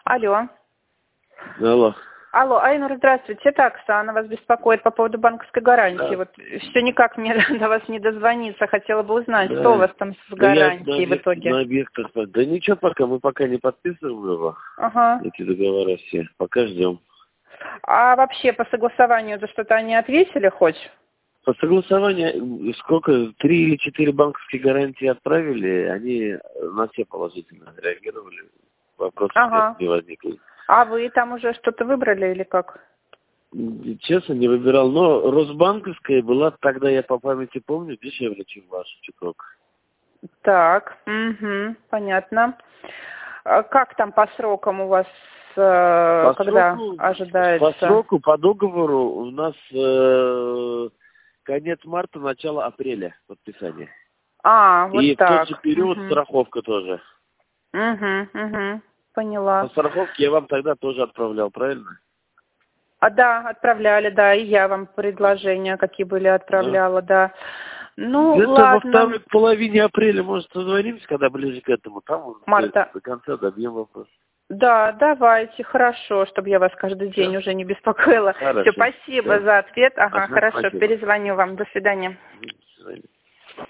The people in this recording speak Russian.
Алло. Алло. Алло, Айнур, здравствуйте. Это Оксана вас беспокоит по поводу банковской гарантии. Да. Вот все никак мне до вас не дозвониться. Хотела бы узнать, Да. что у вас там с Да я гарантией в итоге. на объектах. Да ничего пока, мы пока не подписываем его. Ага. Эти договора все. Пока ждем. А вообще по согласованию за что-то они ответили хоть? По согласованию, сколько, 3 или 4 банковские гарантии отправили, они на все положительно реагировали. Вопросов Ага. не возникло. А вы там уже что-то выбрали или как? Честно, не выбирал, но Росбанковская была тогда, я по памяти помню, дешевле, чем ваш чуток. Так, понятно. А как там по срокам у вас, когда ожидается? По сроку, по договору у нас конец марта, начало апреля подписание. Вот И так. в тот же период страховка тоже. Поняла. По страховке я вам тогда тоже отправлял, правильно? Да, отправляли, да, и я вам предложения, какие были, отправляла, да. Ну, Где-то во ладно. второй половине апреля, может, созвонимся, когда ближе к этому. Там Марта. до конца добьем вопрос. Да, давайте, хорошо, чтобы я вас каждый день Всё. уже не беспокоила. Хорошо. Все, спасибо Всё. за ответ. Ага, хорошо, Спасибо. перезвоню вам. До свидания. До свидания.